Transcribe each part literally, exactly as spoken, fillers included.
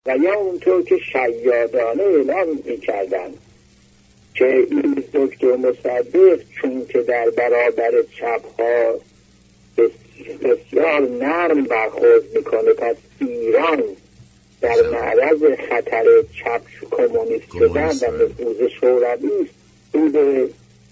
و یا اونطور که شیادانه اعلام میکردن که این دکتر مصدق چون که در برابر چپها بسیار نرم برخورد میکنه، پس ایران در معرض خطر چپ کمونیست شدن و نفوذ شوروی بوده.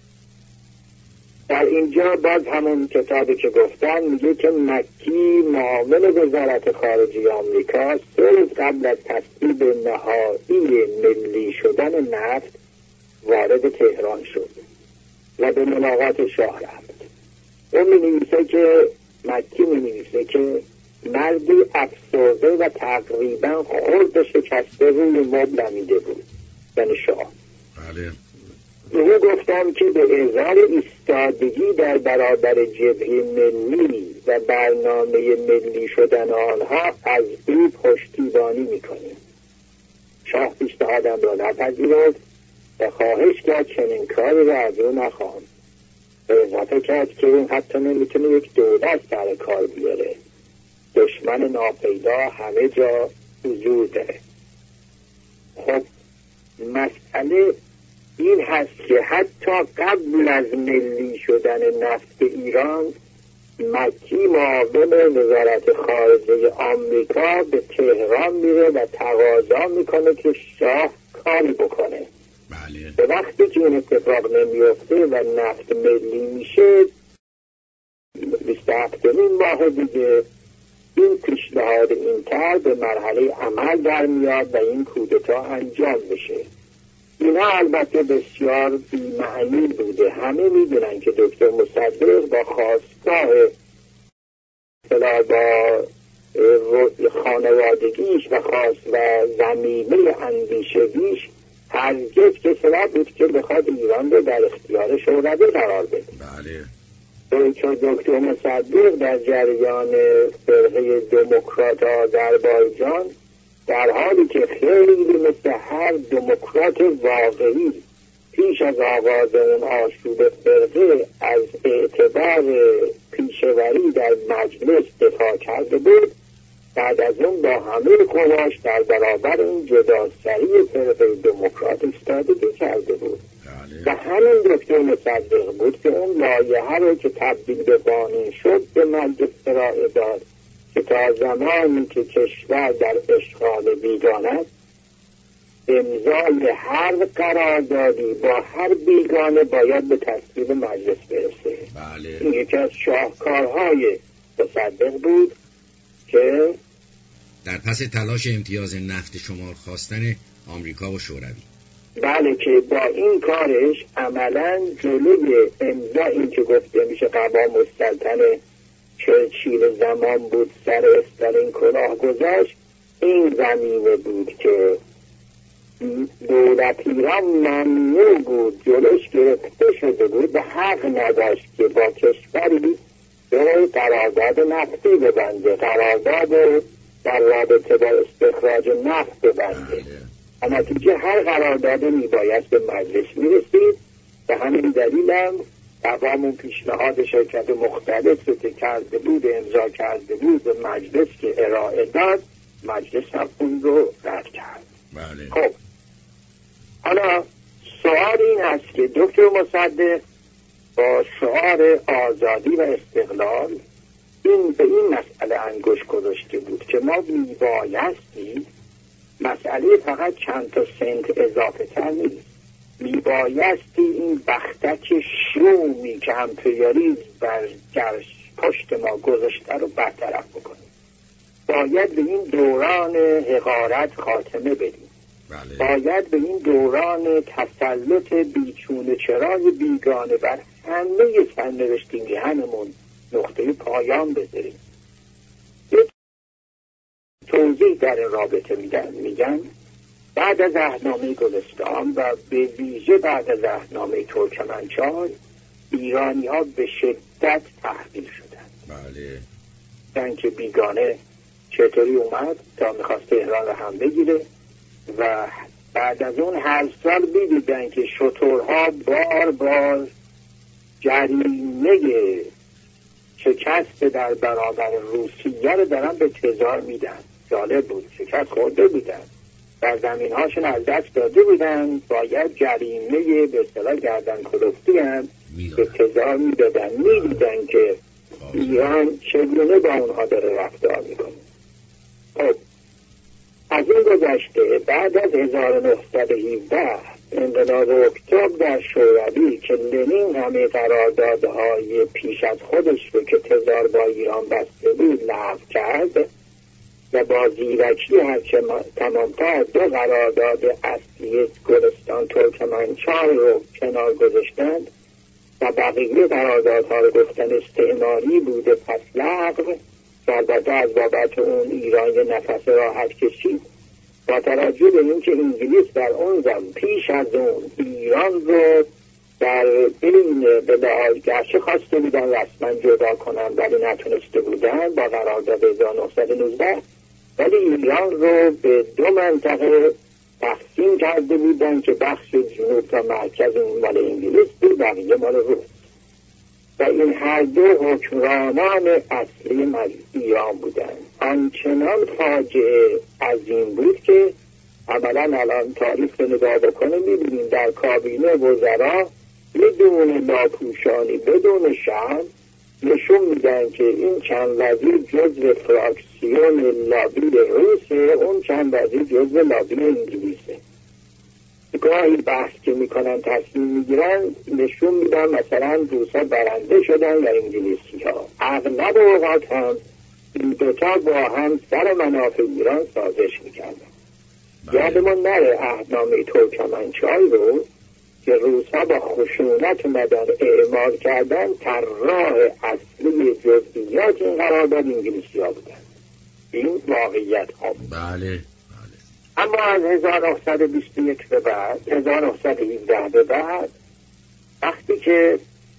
در اینجا باز همون کتابی که گفتن میگه که مکی معاون وزارت خارجه آمریکا سه روز قبل از تصویب نهایی ملی شدن نفت وارد تهران شد و به ملاقات شاه رفت. اون می نویسه که مکی می نویسه که مردی افسرده و تقریبا خرد شکسته روی مبل نمیده بود، یعنی شاه. بله. او گفتم که به ازای ایستادگی در برابر جبهه ملی و برنامه ملی شدن آنها از او پشتیبانی میکنیم. شاه پیشنهادم را نپذیرفت و خواهش کرد چنین کاری را از او نخواهم. به اضافه کرد که اون حتی نمیتونه یک دولت سر کار بیاره، دشمن ناپیدا همه جا حضور داره. خب مسئله این هست که حتی قبل از ملی شدن نفت ایران، مکی معاون وزارت خارجه آمریکا به تهران میره و تقاضا میکنه که شاه کاری بکنه. بله. به وقتی که این اتفاق نمیفته و نفت ملی میشه، بیست و هفت ماه دیگه این پیشنهاد اینتر به مرحله عمل در میاد و این کودتا انجام میشه. اینا البته بسیار بی‌معنی بوده. همه میدونن که دکتر مصدق با خواستگاه اصطلاح با خانوادگیش و خواست و زمینه اندیشگیش هرگز کسی نبود که بخواد ایران رو در اختیار شوروی قرار بده. بله. چون دکتر مصدق در جریان فرقه دموکرات آذربایجان در حالی که خیلی مثل هر دموکرات واقعی پیش از آغاز اون آشوب فرقه از اعتبار پیشوری در مجلس دفاع کرده بود، بعد از اون با همه قواش در برابر این جداسری فرقه دموکرات ایستادگی کرده بود. بله. و همین دکتر مصدق بود که اون لایحه رو که تبدیل به قانون شد به مجلس ارائه داد که تا زمانی که کشور در اشغال بیگانه است، امضای هر قراردادی با هر بیگانه باید به تصویب مجلس برسه. بله. این یکی از شاهکارهای مصدق بود که در پس تلاش امتیاز نفت شمال خواستن آمریکا و شوروی، بله، که با این کارش عملاً جلوی امضا این که گفته میشه قوام السلطنه چرچیل زمان بود سر استالین کلاه گذاشت، این زمینه بود که دولت ایران ممنوع بود، جلوش گرفته شده بود و حق نداشت که با کشوری به قرارداد نفتی ببنده، قرارداد در رابطه با استخراج نفت ببنده. اما نتیجه هر قرارداد میبایست به مجلس میرسید و همین دلیل هم تمام پیشنهاد شرکت مختلف که کرده بود امضا کرده بود به مجلس که ارائه داد، مجلس هم اون رو رد کرد. بله. خب حالا سوال این است که دکتر مصدق با شعار آزادی و استقلال این به این مسئله انگوش گذاشته بود که ما میبایستی، مسئله فقط چند تا سنت اضافه تر نیست، میبایستی این بختک شومی که امپریالیسم بر پشت ما گذاشته رو برطرف بکنیم. باید به این دوران حقارت خاتمه بدیم. بله. باید به این دوران تسلط بیچون چرای بیگانه بر همه سرنوشت میهنمون نقطه پایان بذاریم. یک توضیح در این رابطه میدن، میگن بعد از عهدنامه گلستان و به ویژه بعد از عهدنامه ترکمنچای ایرانی ها به شدت تحقیر شدن. بله. یعنی که بیگانه چطوری اومد تا میخواست تهران رو هم بگیره و بعد از اون هر سال بیدیدن که شترها بار بار جریمه شکست در برابر روسیه رو دارن به تزار میدن. جالب بود، شکست خورده بودن و زمین هاشون از دست داده بودن، باید جریمه به اصطلاح گردن کلفتی هم به تزار میدادن. میدیدن که ایران چگونه با اونها داره رفتار میکنه. خب از این گذشته بعد از هزار و نهصد و هفده انقلاب اکتبر در شوروی که لنین همه قراردادهای پیش از خودش رو که تزار با ایران بسته بود لغو کرد و با زیرکی هرچه تمامتر دو قرارداد اصلی گلستان ترکمنچای رو کنار گذاشتند و بقیه قراردادها رو گفتن استعماری بوده پس لغو، البته از بابت اون ایران یه نفس راحت کشید. با توجه به این که انگلیس در اون زمان پیش از اون ایران رو در بین به لحاظ گرچه خواسته بودن رسما جدا کنن ولی نتونسته بودن با قرارداد هزار و نهصد و نوزده، ولی ایران رو به دو منطقه تقسیم کرده بودن که بخش جنوب و مرکز اون مال انگلیس بود، بقیه مال روس و این هر دو حکمرانان اصلی ایران بودند. آنچنان فاجعه عظیم بود که عملا الان تاریخ رو نگاه بکنه می‌بینیم در کابینه وزرا بدون لاپوشانی بدون شأن نشون میدن که این چند وزیر جزو فراکسیون لابی روسه، اون چند وزیر جزو لابی انگلیسه. گاهی بحث که میکنن تصمیم میگیرن نشون میدن مثلا روسا برنده شدن و انگلیسی ها. اغلب اوقات هم این دوتا با هم سر منافع ایران سازش میکردن. یادمون نره عهدنامه ترکمنچای رو که روسا با خشونت اومدن اعمال کردن، طراح اصلی جزئیات این قرارداد انگلیسی ها بودن. این واقعیت ها بود. بله. اما از هزار و نهصد و بیست و یک به بعد، هزار و نهصد و هفده به بعد، وقتی که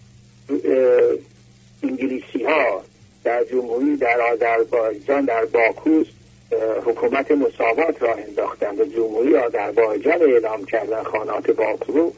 انگلیسی ها در جمهوری در آذربایجان در باکو حکومت مساوات را انداختند و جمهوری آذربایجان اعلام کردن خانات باکو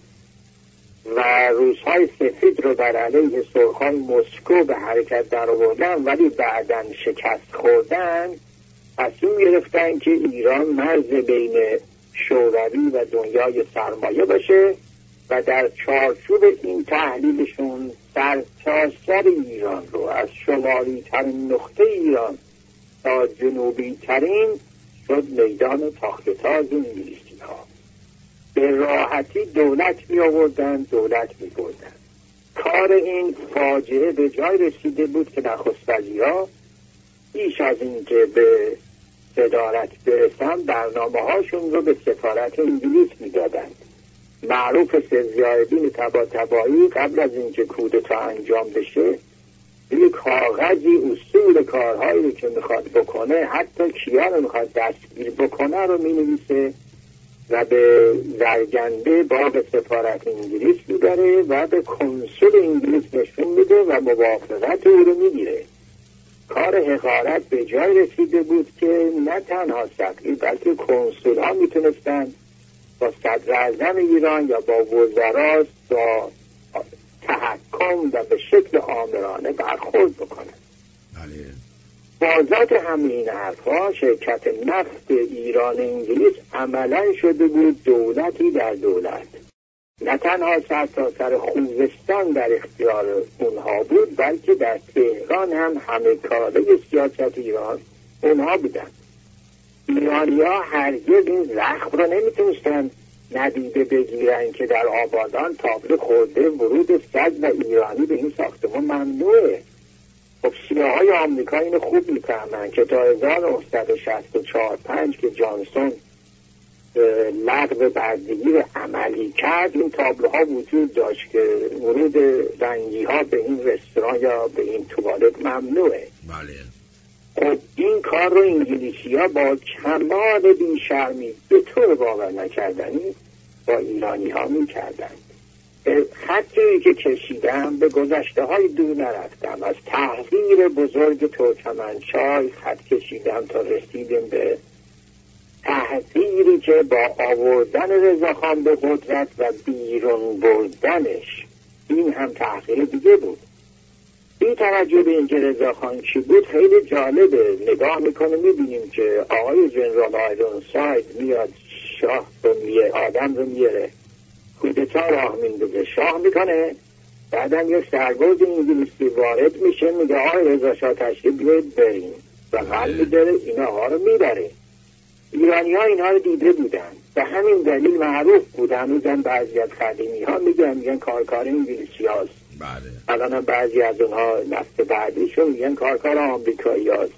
و روس‌های سفید رو بر علیه سرخان مسکو به حرکت در آوردن ولی بعداً شکست خوردن، تصمیم گرفتن که ایران مرز بین شوروی و دنیای سرمایه باشه و در چارچوب این تحلیلشون سرتاسر ایران رو از شمالی ترین نقطه ایران تا جنوبی ترین شد میدان تاخت‌تاز انگلیسی ها. به راحتی دولت می آوردن، دولت می بردن. کار این فاجعه به جای رسیده بود که نخست وزیرها بیش از این که به صدارت برسن برنامه هاشون رو به سفارت انگلیس می دادند. معروف ضیاءالدین طباطبایی قبل از اینکه کودتا انجام بشه یک کاغذی اصول کارهایی رو که میخواد بکنه، حتی کیا رو میخواد دستگیر بکنه رو می نویسه و به زرگنده با به سفارت انگلیس میبره و به کنسول انگلیس نشون میده و موافقت او رو میگیره. کار حقارت به جای رسیده بود که نه تنها سفیر بلکه کنسول ها میتونستن با صدر اعظم ایران یا با وزرا با تحکم و به شکل آمرانه برخورد بکنن. با ذات همین حرفا شرکت نفت ایران انگلیس عملا شده بود دولتی در دولت. نه تنها سرتاسر خوزستان در اختیار اونها بود بلکه در تهران هم همه کاره سیاست ایران اونها بودن. ایرانی ها هرگز این زخم رو نمیتونستن ندیده بگیرن که در آبادان تابلو خورده ورود سگ و ایرانی به این ساختمان ممنوعه. خب سیاهای آمریکا اینو خوب میفهمن که تا هزار و نهصد و شصت و چهار پنج که جانسون لغو بردگی رو عملی کرد این تابلوها وجود داشت که ورود رنگی ها به این رستوران یا به این توالت ممنوعه. بله. خب این کار رو انگلیسی ها با کمال بیشرمی به طور باور نکردنی با ایرانی ها میکردن. خطی که کشیدم به گذشته های دور نرفتم، از تحریر بزرگ ترکمنچای خط کشیدم تا رسیدیم به تحریری که با آوردن رضاخان به قدرت و بیرون بردنش، این هم تحریر دیگه بود. بی توجه به اینکه رضاخان چی بود خیلی جالبه. نگاه میکنه میبینیم که آقای جنرال آیرونساید میاد شاه رو میه آدم رو میاره کودتا راه میندازه شاه میکنه. بعدم یک سرباز انگلیسی وارد میشه میگه آقای رضا شاه تشریف بیاید بریم و قلب میداره این آقا رو میبره. ایرانی ها اینها رو دیده بودن به همین دلیل معروف بودن. هنوزم بعضی از خدیمی ها میگن میگن کارکار انگلیسی هاست. بله. الان هم بعضی از اونها نفت بعدیشون میگن کارکار آمریکایی هاست.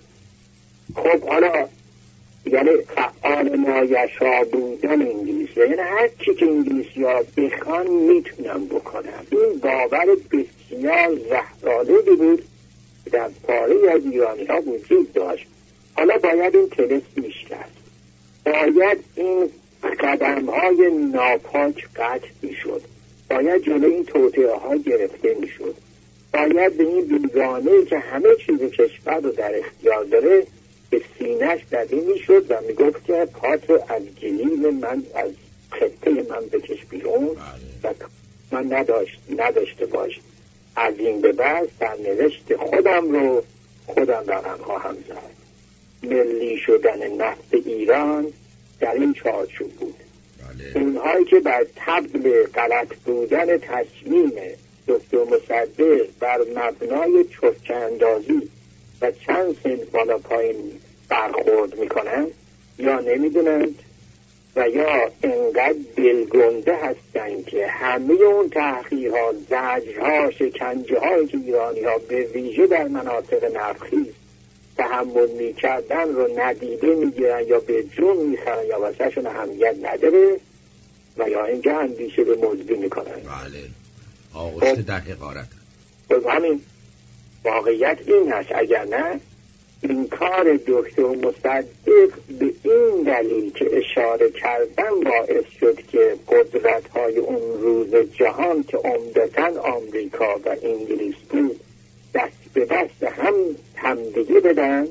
خب حالا یعنی فعال مایشا بودن انگلیسی، یعنی هر چی که انگلیسی ها بخوان میتونن بکنن. این باور بسیار زهرآلودی بود در پاره از ایرانی ها وجود داشت. حالا باید این تلس میشکست، باید این قدم های ناپاک قطع میشد، باید جلوی این توطئه ها گرفته میشد، باید به این بیگانه که همه چیز کشور رو در اختیار داره به سینه‌اش داده میشد و میگفت که پات رو از گلیم من از خطه من بکش بیرون و من نداشت نداشته باش. از این به بعد سرنوشت خودم رو خودم رقم خواهم زد. ملی شدن نفت ایران در این چارچوب بود. بله. اونهایی که بر طبل غلط بودن تصمیم دکتر مصدق بر مبنای چرخ اندازی و چند سنت بالا پایین برخورد میکنن یا نمیدونند و یا انقدر دلگنده هستن که همه اون تحقیرها، زجرها، شکنجه هایی که ایرانی ها به ویژه در مناطق نفخیز تحمل میکردن رو ندیده میگیرن یا به جون میخرن یا واسهشون اهمیت نداره و یا اینجا اندیشه به مزدی میکنن. بله. آغشته در حقارت. خب همین واقعیت این هست. اگر نه این کار دکتر مصدق به این دلیل که اشاره کردن باعث شد که قدرت های اون روز جهان که عمدتاً آمریکا و انگلیس بود دست به دست هم همدیگه بدن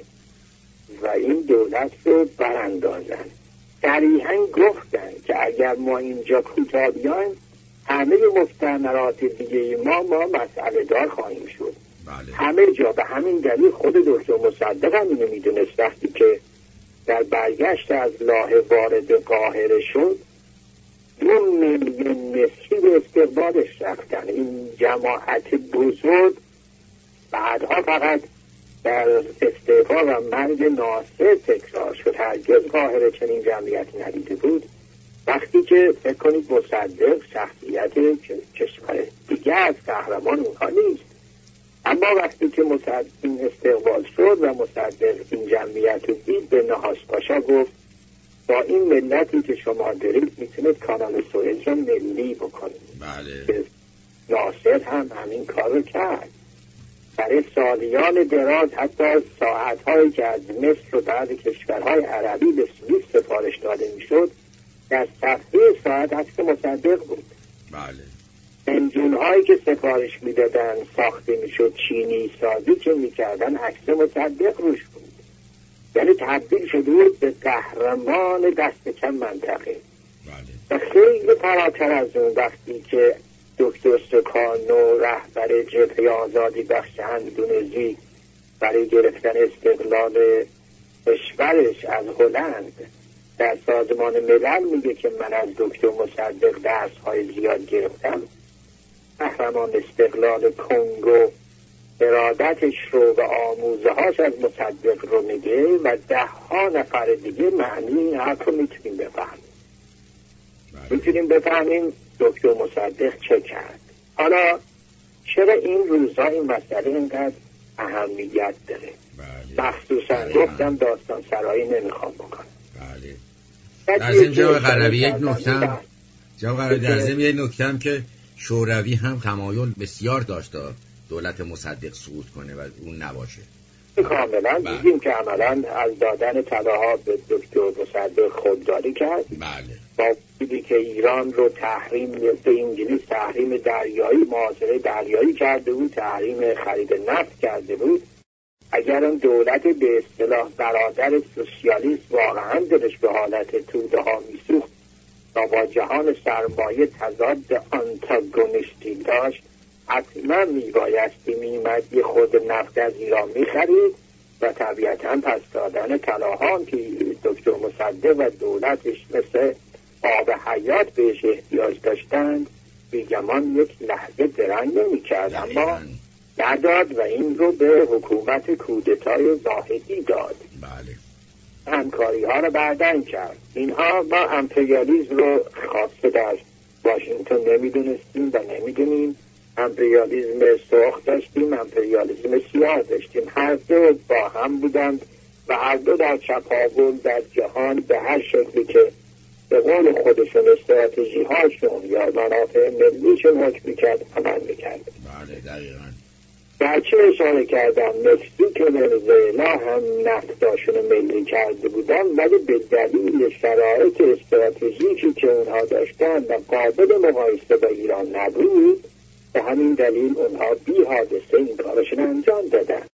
و این دولت رو براندازن. صریحاً گفتن که اگر ما اینجا کوتاه بیایم همه مستعمرات دیگه ما ما مسئله دار خواهیم شد. بله. همه جا. به همین دلیل خود دکتر مصدق هم اینو میدونست. وقتی که در برگشت از لاهه وارد قاهره شد دو میلیون مصری به استقبالش رفتن. این جماعت بزرگ بعدها فقط در استعفا و مرگ ناصر تکرار شد. هرگز قاهره چنین جمعیتی ندیده بود. وقتی که فکر کنید مصدق شخصیت کشور دیگه از قهرمان اونها نیست، اما وقتی که مصدق این استقبال شد و مصدق این جمعیت رو دید به نهاس پاشا گفت با این ملتی که شما دارید میتونید کانال سوئز رو ملی بکنید. بله. ناصر هم همین کار رو کرد. برای سالیان دراز حتی ساعتهایی که از مصر و بعض کشورهای عربی به سوئیس سفارش داده میشد در صفحه ساعت عکس مصدق بود. بله. انجون هایی که سفارش میدادن ساخته میشد چینی سازی که میکردن عکس مصدق روش بود. یعنی تبدیل شده بود به قهرمان دست کم منطقه. بله. و خیلی فراتر از اون وقتی که دکتر سکانو رهبر جبهه آزادی بخش اندونزی برای گرفتن استقلال کشورش از هلند در سازمان ملل میگه که من از دکتر مصدق درس های زیاد گرفتم. قهرمان استقلال کنگو ارادتش رو و آموزه هاش از مصدق رو میگه و ده ها نفر دیگه معنی این حرف رو میتونیم بفهمیم. میتونیم بفهمیم دکتر مصدق چه کرد. حالا چرا این روزها این مسئله اینقدر اهمیت داره؟ مخصوصا گفتم داستان سرایی نمیخوام بکنم. بله. در ضمن جناب قربی یک نکته جناب قربی در ضمن یک نکته که شوروی هم تمایل بسیار داشت دولت مصدق سقوط کنه و اون نباشه. کاملا دیدیم که عملا از دادن طلاها به دکتر مصدق خودداری کرد. بله. با دیدی که ایران رو تحریم به انگلیس تحریم دریایی محاصره دریایی کرده بود، تحریم خرید نفت کرده بود. اگر اون دولت به اصطلاح برادر سوسیالیست واقعا دلش به حالت توده ها میسوخت و با جهان سرمایه تضاد آنتاگونیستی داشت، حتما میبایستی میمد یه خود نفت از ایران میخرید و طبیعتا پس دادن طلاهان که دکتر مصدق و دولتش مثل آب حیات بهش احتیاج داشتند بیگمان یک لحظه درنگ نمی کرد، اما نداد و این رو به حکومت کودتای زاهدی داد. بله. همکاری ها رو بعدن کرد. اینها با امپریالیزم رو خاصه در واشنگتن نمیدونستیم و نمیدونیم. امپریالیزم سرخ داشتیم، امپریالیزم سیاه داشتیم، هر دو با هم بودند و هر دو در چپاول در جهان به هر شکلی که به قول خودشون استراتژی هاشون یا منافع ملیشون حکم میکرد عمل میکرد. بله دقیقاً. در چه اشاره کردم مکزیک و ونزوئلا هم نفتاشون ملی کرده بودن، ولی به دلیل شرایط استراتژیکی که اونها داشتن و قابل مقایسه با ایران نبود، به همین دلیل اونها بی حادثه این کارشون انجام دادن.